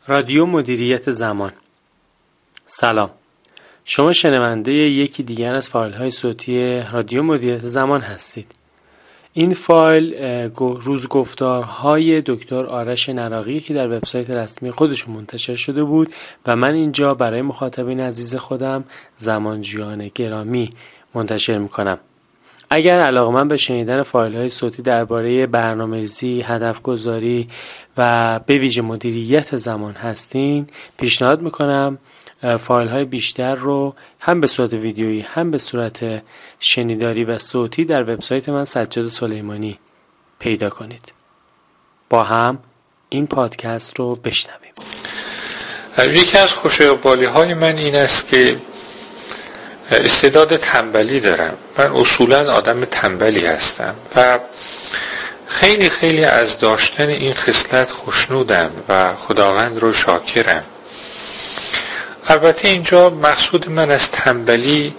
رادیو مدیریت زمان. سلام، شما شنونده یکی دیگر از فایل‌های صوتی رادیو مدیریت زمان هستید. این فایل روزگفتارهای دکتر آرش نراقی که در وبسایت رسمی خودشون منتشر شده بود و من اینجا برای مخاطبین عزیز خودم زمانجویان گرامی منتشر میکنم. اگر علاقه‌مند به شنیدن فایل‌های صوتی درباره برنامه‌ریزی، هدف‌گذاری و به ویژه مدیریت زمان هستین، پیشنهاد میکنم فایل‌های بیشتر رو هم به صورت ویدیویی هم به صورت شنیداری و صوتی در وبسایت من سجاد سلیمانی پیدا کنید. با هم این پادکست رو بشنویم. یکی از خوش‌اقبالی‌های من این است که استعداد تنبلی دارم. من اصولاً آدم تنبلی هستم و خیلی از داشتن این خصلت خوشنودم و خداوند رو شاکرم. البته اینجا مقصود من از تنبلی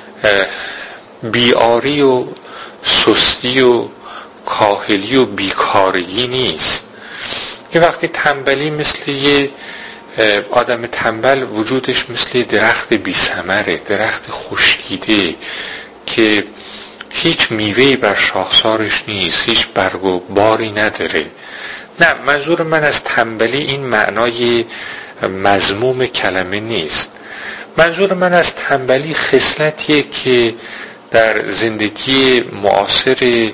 بیاری و سستی و کاهلی و بیکارگی نیست. یه وقتی تنبلی مثل یه آدم تنبل وجودش مثل درخت بی ثمره، درخت خشکیده که هیچ میوه‌ای بر شاخسارش نیست، هیچ برگ و باری نداره. نه، منظور من از تنبلی این معنای مذموم کلمه نیست. منظور من از تنبلی خصلتیه که در زندگی معاصر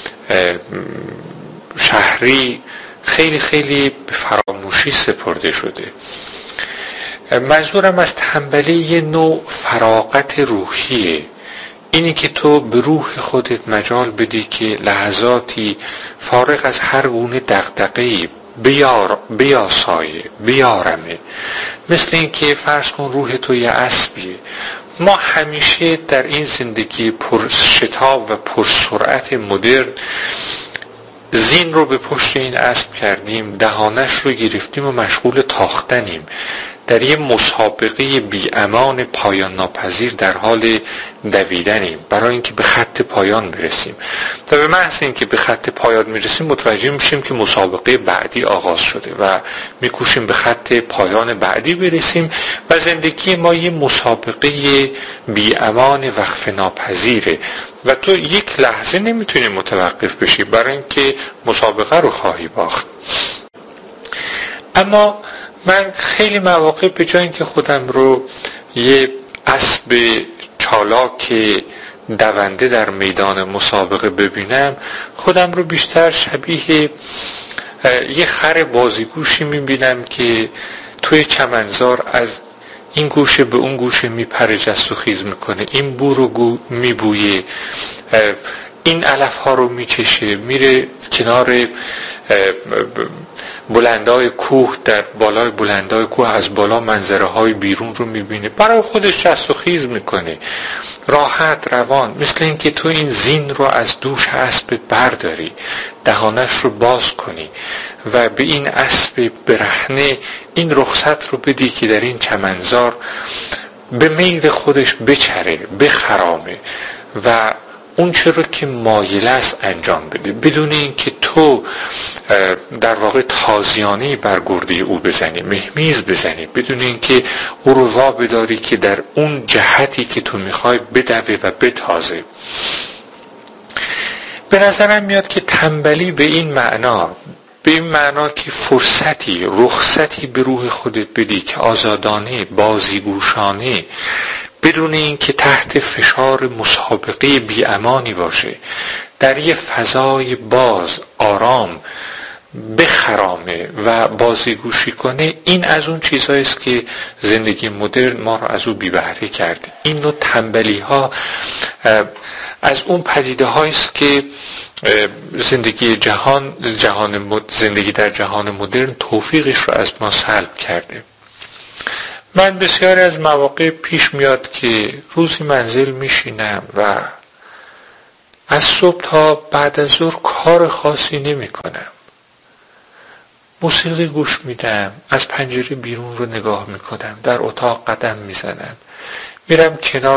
شهری خیلی به فراموشی سپرده شده. منظورم از تنبلی یه نوع فراغت روحیه، اینی که تو به روح خودت مجال بدی که لحظاتی فارغ از هر گونه دغدغه‌ای بیاسایه، بیارمه. مثل این که فرض کن روح تو یه اسبیه. ما همیشه در این زندگی پر شتاب و پر سرعت مدرن زین رو به پشت این اسب کردیم، دهانش رو گرفتیم و مشغول تاختنیم. در یه مسابقه بی امان پایان ناپذیر در حال دویدنیم برای اینکه به خط پایان برسیم. و به محض اینکه به خط پایان میرسیم متوجه میشیم که مسابقه بعدی آغاز شده و میکوشیم به خط پایان بعدی برسیم و زندگی ما یه مسابقه بی امان وقف ناپذیره و تو یک لحظه نمیتونی متوقف بشی برای اینکه مسابقه رو خواهی باخت. اما من خیلی مواقع به جای اینکه خودم رو یه اسب چالاک دونده در میدان مسابقه ببینم، خودم رو بیشتر شبیه یه خر بازیگوشی میبینم که توی چمنزار از این گوشه به اون گوشه میپره، جست و خیز میکنه، این بو رو میبویه، این علف ها رو میچشه، میره کنار بلندای کوه، در بالای بلندای کوه از بالا منظره های بیرون رو میبینه، برای خودش جست و خیز میکنه، راحت روان. مثل این که تو این زین رو از دوش اسب برداری، دهانش رو باز کنی و به این اسب برهنه این رخصت رو بدی که در این چمنزار به میل خودش بچره، بخرامه و اون چرا که مایل است انجام بده، بدون این که تو در واقع تازیانه بر گرده او بزنی، مهمیز بزنی، بدون این که او رو وا بداری که در اون جهتی که تو میخوای بدوه و بتازه. به نظرم میاد که تنبلی به این معنا که فرصتی، رخصتی به روح خودت بدی که آزادانه، بازیگوشانه، بدون این که تحت فشار مسابقه بی امانی باشه، در یه فضای باز، آرام بخرامه و بازیگوشی کنه. این از اون چیزهایی است که زندگی مدرن ما رو از او بی بهره کرده. این نوع تنبلی ها از اون پدیده هایی است که زندگی زندگی در جهان مدرن توفیقش رو از ما سلب کرده. من بسیاری از مواقع پیش میاد که روزی منزل میشینم و از صبح تا بعد از ظهر کار خاصی نمی کنم. موسیقی گوش میدم، از پنجره بیرون رو نگاه میکنم، در اتاق قدم میزنم، میرم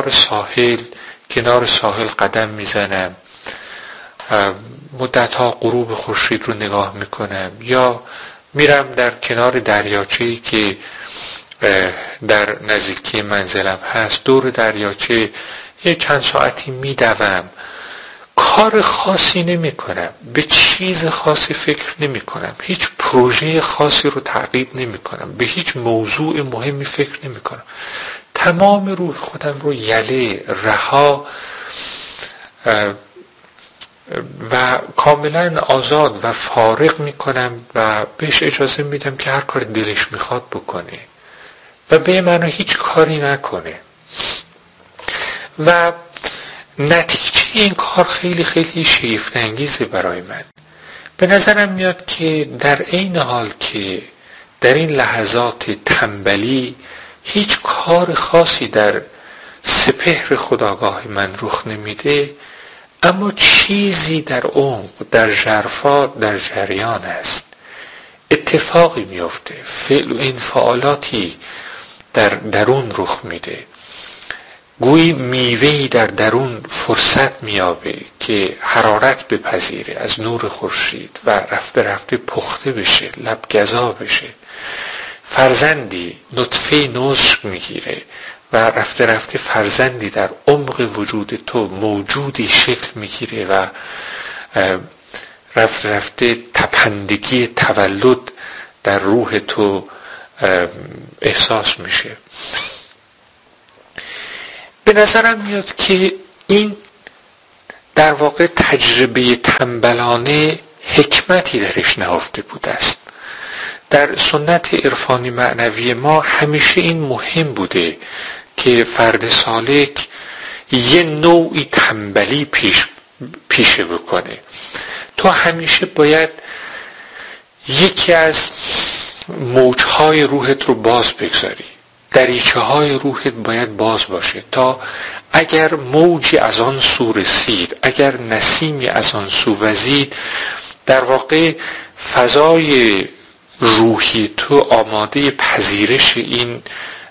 کنار ساحل قدم میزنم، مدتها غروب خورشید رو نگاه میکنم یا میرم در کنار دریاچه‌ای که در نزدیکی منزلم هست، دور دریاچه یه چند ساعتی میدوم، کار خاصی نمی کنم، به چیز خاصی فکر نمی کنم، هیچ پروژه خاصی رو تعقیب نمی کنم، به هیچ موضوع مهمی فکر نمی کنم، تمام روح خودم رو یله رها و کاملا آزاد و فارغ می کنم و بهش اجازه میدم که هر کار دلش میخواد بکنه و به معنی هیچ کاری نکنه. و نتیجه این کار خیلی خیلی شگفت انگیزه برای من. به نظرم میاد که در عین حال که در این لحظات تنبلی هیچ کار خاصی در سپهر خودآگاه من رخ نمیده، اما چیزی در عمق، در ژرفا، در جریان است. اتفاقی میفته، فعل و انفعالاتی در درون رخ میده، گویی میوه‌ای در درون فرصت میابه که حرارت بپذیره از نور خورشید و رفته رفته پخته بشه، لبگزا بشه. فرزندی نطفه نطق میگیره و رفته رفته فرزندی در عمق وجود تو موجودی شکل میگیره و رفته رفته تپندگی تولد در روح تو احساس میشه. به نظرم میاد که این در واقع تجربه تنبلانه حکمتی درش نهفته بوده است. در سنت عرفانی معنوی ما همیشه این مهم بوده که فرد سالک یه نوعی تنبلی پیشه بکنه. تو همیشه باید یکی از موجهای روحت رو باز بگذاری، دریچه های روحت باید باز باشه تا اگر موجی از آن سو رسید، اگر نسیمی از آن سو وزید، در واقع فضای روحی تو آماده پذیرش این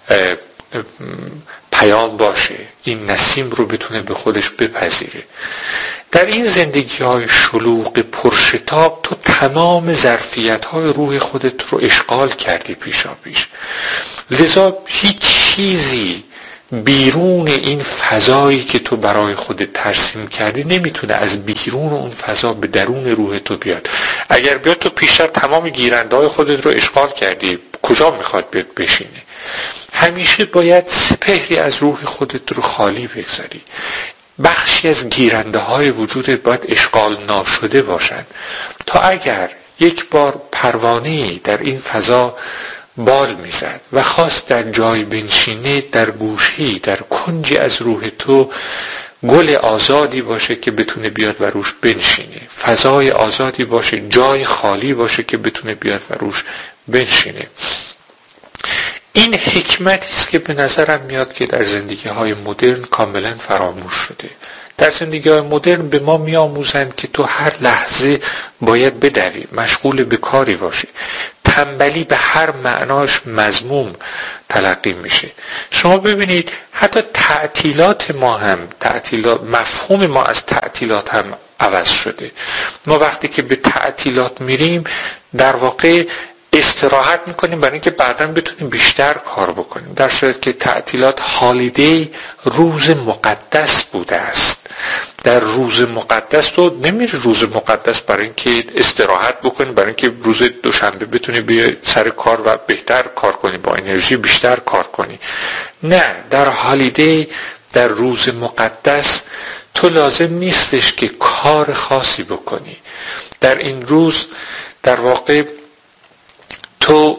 پیام باشه، این نسیم رو بتونه به خودش بپذیره. در این زندگی های شلوغ پرشتاب تو تمام ظرفیت های روح خودت رو اشغال کردی پیشا پیش، لذا هیچ چیزی بیرون این فضایی که تو برای خودت ترسیم کردی نمیتونه از بیرون اون فضا به درون روح تو بیاد. اگر بیاد تو پیشتر تمام گیرنده های خودت رو اشغال کردی، کجا میخواد بیاد بشینه؟ همیشه باید سپهری از روح خودت رو خالی بگذاری. بخشی از گیرنده های وجودت باید اشغال ناشده باشن تا اگر یک بار پروانه‌ای در این فضا بال میزد و خواست در جای بنشینه، در گوشه‌ای، در کنجی از روح تو گل آزادی باشه که بتونه بیاد و روش بنشینه، فضای آزادی باشه، جای خالی باشه که بتونه بیاد و روش بنشینه. این حکمتی است که به نظرم میاد که در زندگی‌های مدرن کاملا فراموش شده. در زندگی‌های مدرن به ما می‌آموزند که تو هر لحظه باید بدوی، مشغول به کاری باشی. تنبلی به هر معناش مذموم تلقی میشه. شما ببینید حتی تعطیلات ما هم، مفهوم ما از تعطیلات هم عوض شده. ما وقتی که به تعطیلات میریم در واقع استراحت میکنیم برای اینکه بعداً بتونیم بیشتر کار بکنیم، در صورتی که تعطیلات هالیدی روز مقدس بوده است. در روز مقدس تو نمیری روز مقدس برای اینکه استراحت بکنی، برای اینکه روز دوشنبه بتونی بیای سر کار و بهتر کار کنی، با انرژی بیشتر کار کنی. نه، در هالیدی، در روز مقدس تو لازم نیستش که کار خاصی بکنی. در این روز در واقع تو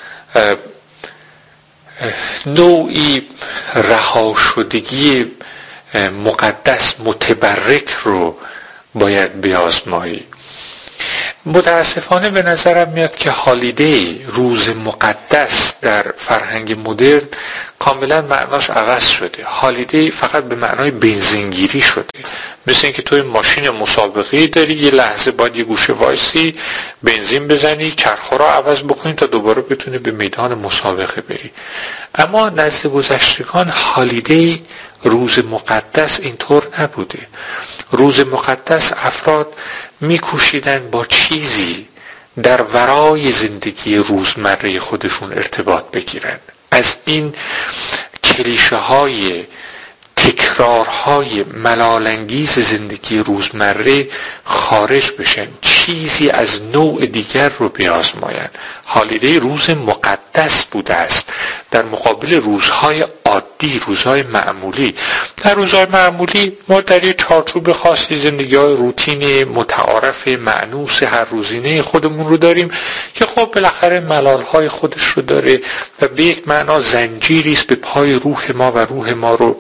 نوعی رهاشدگی مقدس متبرک رو باید بیازمایی. متاسفانه به نظرم میاد که هالیدی، روز مقدس، در فرهنگ مدرن کاملا معناش عوض شده. هالیدی فقط به معنای بنزینگیری شده، مثل اینکه توی ماشین مسابقه داری، یه لحظه باید یه گوشه وایسی، بنزین بزنی، چرخ‌ها رو عوض بکنی تا دوباره بتونی به میدان مسابقه بری. اما نزد گذشتگان هالیدی، روز مقدس اینطور نبوده. روز مقدس افراد میکوشیدن با چیزی در ورای زندگی روزمره خودشون ارتباط بگیرن، از این کلیشه های تکرارهای ملال‌انگیز زندگی روزمره خارج بشن، چیزی از نوع دیگر رو بیازماین. هالیدی روز مقدس بوده است در مقابل روزهای عادی، روزهای معمولی. در روزهای معمولی ما در یک چارچوب خاصی زندگی‌های روتین متعارف مأنوس هر روزینه خودمون رو داریم که خب بالاخره ملال‌های خودش رو داره و به یک معنا زنجیری است به پای روح ما و روح ما رو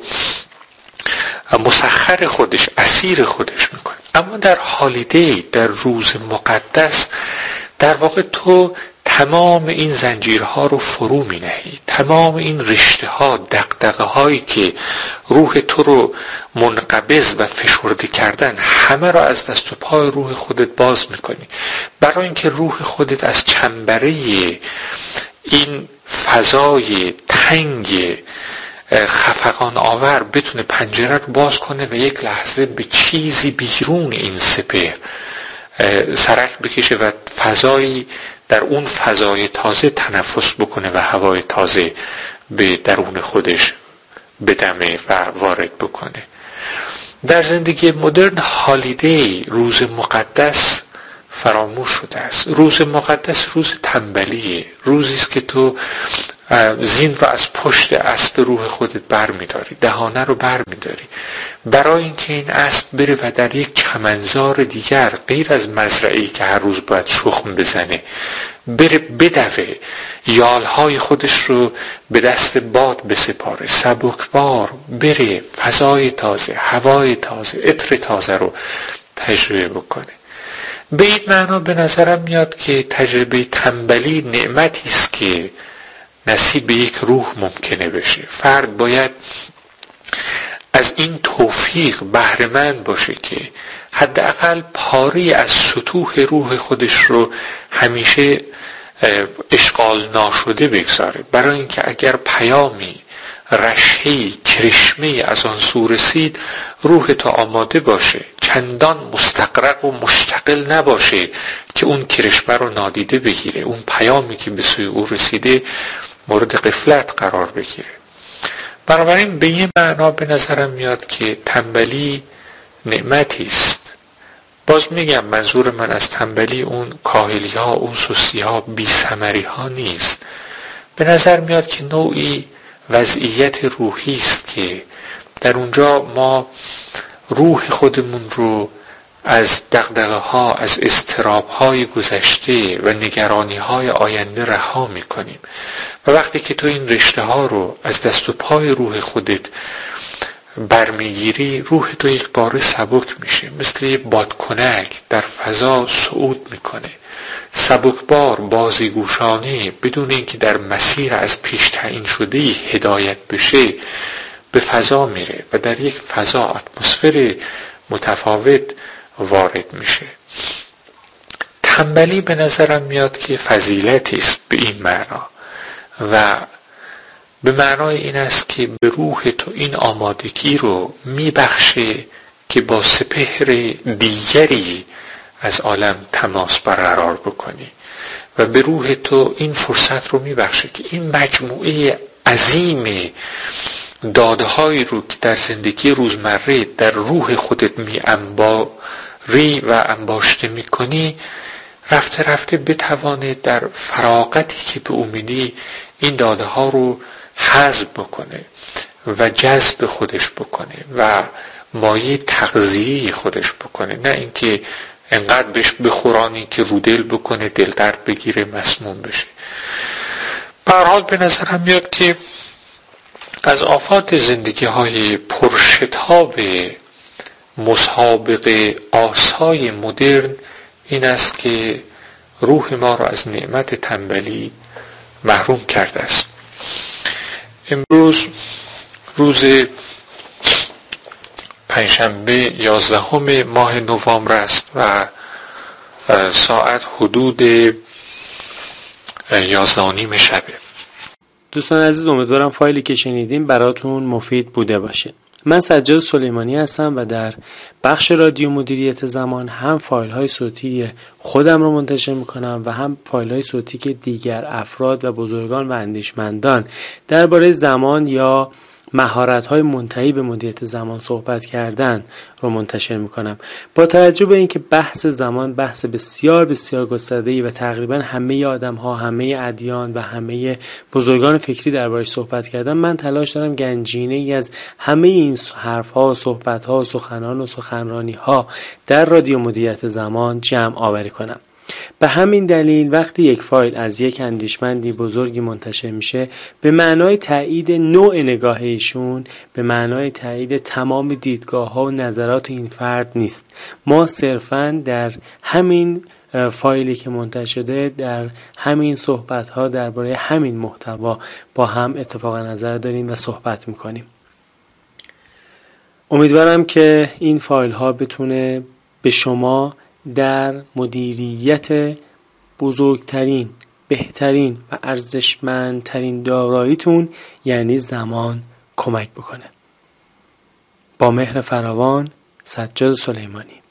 مسخر خودش، اسیر خودش میکنه. اما در هالیدی، در روز مقدس، در واقع تو تمام این زنجیرها رو فرو می نهی، تمام این رشته ها، دغدغه هایی که روح تو رو منقبض و فشرده کردن، همه رو از دست و پای روح خودت باز میکنی، برای اینکه روح خودت از چنبره این فضای تنگ خفقان آور بتونه پنجره رو باز کنه و یک لحظه به چیزی بیرون این سپهر سرک بکشه و فضایی در اون فضای تازه تنفس بکنه و هوای تازه به درون خودش بدمه و وارد بکنه. در زندگی مدرن هالیدی، روز مقدس، فراموش شده است. روز مقدس روز تنبلیه، روزی است که تو زین رو از پشت اسب روح خودت بر میداری، دهانه رو بر میداری، برای اینکه این اسب بره و در یک چمنزار دیگر غیر از مزرعه‌ای که هر روز باید شخم بزنه، بره بدوه، یالهای خودش رو به دست باد بسپاره، سبکبار بره، فضای تازه، هوای تازه، عطر تازه رو تجربه بکنه. به این معنا به نظرم میاد که تجربه تنبلی نعمتی است که نصیب یک روح ممکنه بشه. فرد باید از این توفیق بهره‌مند باشه که حداقل پاره از سطوح روح خودش رو همیشه اشغال ناشده بگذاره، برای اینکه اگر پیامی، رشحه‌ای، کرشمه‌ای از آن سو رسید، روح تو آماده باشه، چندان مستغرق و مشتغل نباشه که اون کرشمه رو نادیده بگیره، اون پیامی که به سوی او رسیده مورد غفلت قرار بگیره. بنابراین به این معنا به نظرم میاد که تنبلی نعمتی است. باز میگم منظور من از تنبلی اون کاهلی ها، اون سستی ها، بی ثمری ها نیست. به نظر میاد که نوعی وضعیت روحی است که در اونجا ما روح خودمون رو از دغدغه ها، از اضطراب های گذشته و نگرانی های آینده رها میکنیم و وقتی که تو این رشته ها رو از دست و پای روح خودت برمیگیری، روح تو یک باره سبک میشه، مثل یک بادکنک در فضا صعود میکنه، سبکبار، بازیگوشانه، بدون اینکه در مسیر از پیش تعیین شده هدایت بشه به فضا میره و در یک فضا، اتمسفر متفاوت وارد میشه. تنبلی به نظرم میاد که فضیلتی است به این معنا و به معنای این است که به روح تو این آمادگی رو میبخشه که با سپهر دیگری از عالم تماس برقرار بکنی و به روح تو این فرصت رو میبخشه که این مجموعه عظیم داده‌هایی رو که در زندگی روزمره در روح خودت می‌انباری و انباشته میکنی، رفته رفته بتوانه در فراغتی که به امیدی این داده ها رو حذف بکنه و جذب خودش بکنه و مایه تغذیه خودش بکنه، نه اینکه انقدر بهش بخورانی که رو دل بکنه، دل درد بگیره، مسموم بشه. به هر حال به نظرم میاد که از آفات زندگی های پرشتاب مسابقه آسای مدرن این است که روح ما را از نعمت تنبلی محروم کرده است. امروز روز پنجشنبه 11 ماه نوامبر است و ساعت حدود 11:30 شبه. دوستان عزیز، امیدوارم فایلی که شنیدیم براتون مفید بوده باشه. من سجاد سلیمانی هستم و در بخش رادیو مدیریت زمان هم فایل های صوتی خودم رو منتشر میکنم و هم فایل های صوتی که دیگر افراد و بزرگان و اندیشمندان درباره زمان یا مهارت‌های منتهی به مدیریت زمان صحبت کردن رو منتشر میکنم. با توجه به اینکه بحث زمان بحث بسیار بسیار گسترده‌ای و تقریبا همه آدم‌ها، همه ادیان و همه بزرگان فکری دربارش صحبت کردن، من تلاش دارم گنجینه‌ای از همه این حرف‌ها و صحبت‌ها و سخنان و سخنرانی‌ها در رادیو مدیریت زمان جمع آوری کنم. به همین دلیل وقتی یک فایل از یک اندیشمندی بزرگی منتشر میشه، به معنای تایید نوع نگاه ایشون، به معنای تایید تمام دیدگاه ها و نظرات این فرد نیست. ما صرفاً در همین فایلی که منتشر شده، در همین صحبت ها درباره همین محتوا با هم اتفاق نظر داریم و صحبت میکنیم. امیدوارم که این فایل ها بتونه به شما در مدیریت بزرگترین، بهترین و ارزشمندترین داراییتون یعنی زمان کمک بکنه. با مهر فراوان، سجاد سلیمانی.